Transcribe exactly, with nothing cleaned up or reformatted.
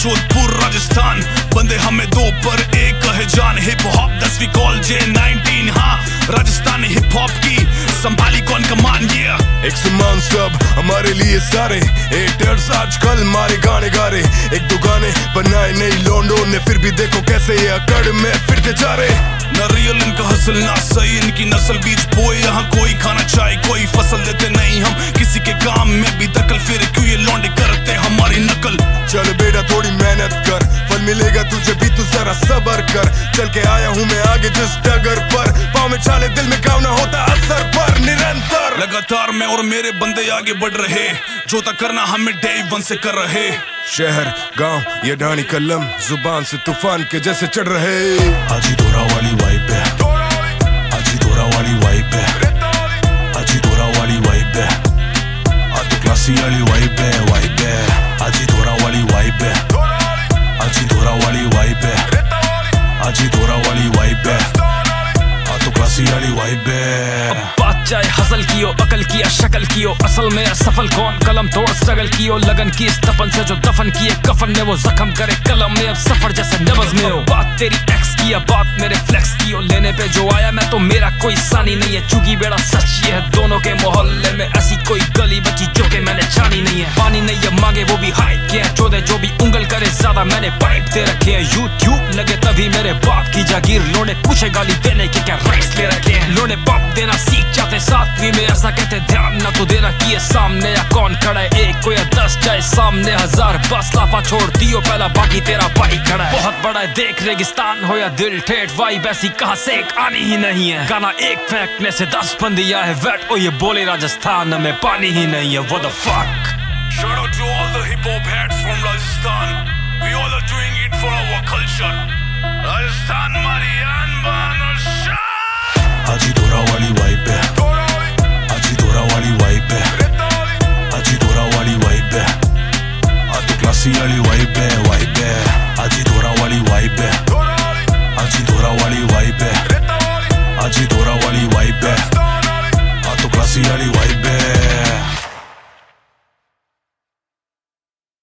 जोधपुर राजस्थान, बंदे हमें दो पर एक है जान। हिप हॉप दस वी कॉल जे नाइनटीन, हाँ राजस्थानी हिप हॉप की संभाली कौन कमान। ये एक समान सब हमारे लिए सारे हेटर्स आजकल मारे गाने गा रहे। एक दो गाने बनाए नई लौंडों ने, फिर भी देखो कैसे ये अकड़ में फिरते जा रहे। न रियल इनका हसल ना सही, इनकी नस्ल बीच बोए। यहाँ कोई खाना चाहे कोई फसल देते नहीं हम किसी के काम में भी दखल, फिर क्यों ये लौंडे करते हमारी नकल। चल बेटा थोड़ी मेहनत कर, फल मिलेगा तुझे भी, तू जरा सबर कर। चल के आया हूँ मैं आगे जिस डगर पर, पाँव में छाले दिल में गाँव ना होता असर पर निरंतर। लगातार मैं और मेरे बंदे आगे बढ़ रहे, जो तक करना हमें डे वन से कर रहे। शहर गांव ये ढाणी कलम जुबान से तूफान के जैसे चढ़ रहे। आजी दोरा वाली वाइब है, आजी दोरा वाली वाइब है, आजी दोरा वाली वाइब है, आजी क्लासी वाली वाइब है, वाइब है। आजी दोरा वाली वाइब है, आजी दोरा वाली वाइब है, आजी दोरा वाली वाइब है, आजी क्लासी वाली वाइब है। बात चाहे हसल कियो, अकल किया शक्ल कियो, असल में असफल कौन कलम तोड़ स्ट्रगल कियो। लगन की इस तपन से जो दफन किए कफन में, वो जख्म करे कलम में अब सफर जैसे नब्ज में हो। बात तेरी एक्स की या बात मेरे फ्लेक्स कियो, लेने पे जो आया मैं तो मेरा कोई सानी नहीं है। चुगी बेड़ा सच ये है दोनों के मोहल्ले में, ऐसी कोई गली बची जो के मैंने छानी नहीं है। पानी नहीं है मांगे वो भी हाइट के चौदह, जो भी उंगल करे ज्यादा मैंने पाइप दे रखे हैं। यूट्यूब लगे तभी मेरे बाप की जागीर, लोने पूछे गाली देने के क्या राइट्स ले रखे हैं। लोने बाप देना सीख जाते सातवीं में, ऐसा कहते ध्यान ना तो देना कि ये सामने या कौन खड़ा है। एक को या दस चाहे सामने हजार, बस लाफा छोड़ दियो पहला बाकी तेरा भाई खड़ा है। बहुत बड़ा है देख रेगिस्तान हो या दिल ठेठ, वाइब ऐसी कहां से एक आनी ही नहीं है। गाना एक फेंकने से दस बन दिया है वेट, ओ ये बोले राजस्थान में पानी ही नहीं है। What the fuck? Shout out to all the hip hop heads from Rajasthan. We all are doing it for our culture. Rajasthan Marian Banusha. आजी दोरा वाली वाइब है, आजी दोरा वाली वाइब है, आजी दोरा वाली वाइब है, आजी क्लासी वाली वाइब